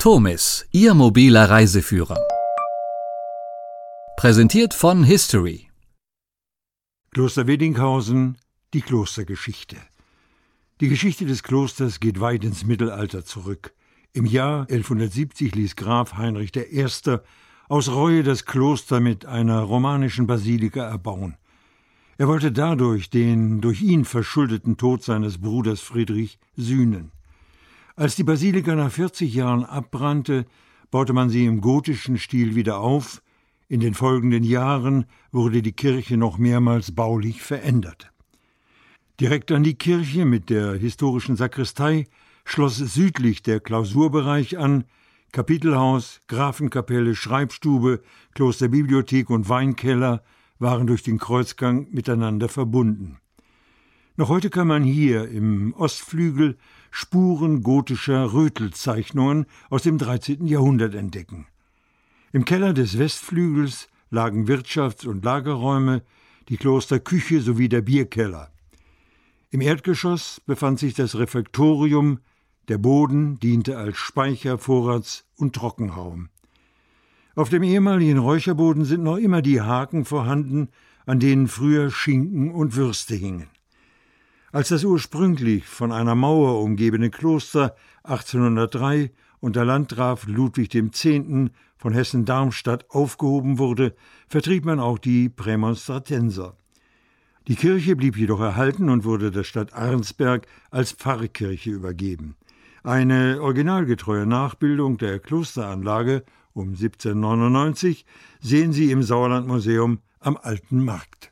Fomis, Ihr mobiler Reiseführer. Präsentiert von History. Kloster Weddinghausen, die Klostergeschichte. Die Geschichte des Klosters geht weit ins Mittelalter zurück. Im Jahr 1170 ließ Graf Heinrich I. aus Reue das Kloster mit einer romanischen Basilika erbauen. Er wollte dadurch den durch ihn verschuldeten Tod seines Bruders Friedrich sühnen. Als die Basilika nach 40 Jahren abbrannte, baute man sie im gotischen Stil wieder auf. In den folgenden Jahren wurde die Kirche noch mehrmals baulich verändert. Direkt an die Kirche mit der historischen Sakristei schloss südlich der Klausurbereich an. Kapitelhaus, Grafenkapelle, Schreibstube, Klosterbibliothek und Weinkeller waren durch den Kreuzgang miteinander verbunden. Noch heute kann man hier im Ostflügel Spuren gotischer Rötelzeichnungen aus dem 13. Jahrhundert entdecken. Im Keller des Westflügels lagen Wirtschafts- und Lagerräume, die Klosterküche sowie der Bierkeller. Im Erdgeschoss befand sich das Refektorium, der Boden diente als Speicher-, Vorrats- und Trockenraum. Auf dem ehemaligen Räucherboden sind noch immer die Haken vorhanden, an denen früher Schinken und Würste hingen. Als das ursprünglich von einer Mauer umgebene Kloster 1803 unter Landgraf Ludwig X. von Hessen-Darmstadt aufgehoben wurde, vertrieb man auch die Prämonstratenser. Die Kirche blieb jedoch erhalten und wurde der Stadt Arnsberg als Pfarrkirche übergeben. Eine originalgetreue Nachbildung der Klosteranlage um 1799 sehen Sie im Sauerlandmuseum am Alten Markt.